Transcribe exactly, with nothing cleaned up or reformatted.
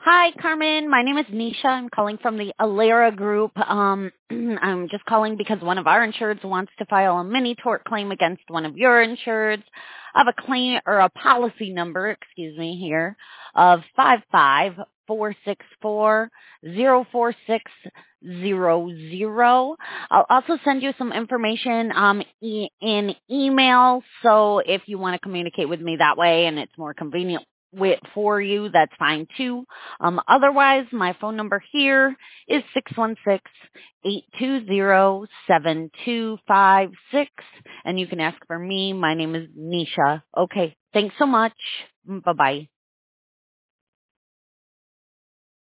Hi, Carmen. My name is Nisha. I'm calling from the Alera Group. Um, I'm just calling because one of our insureds wants to file a mini tort claim against one of your insureds. I have a claim or a policy number, excuse me, here of five five four six four zero four six zero zero. I'll also send you some information um, e- in email. So if you want to communicate with me that way and it's more convenient with for you, that's fine too. Um, otherwise, my phone number here is six one six, eight two zero, seven two five six, and you can ask for me. My name is Nisha. Okay, thanks so much. Bye-bye.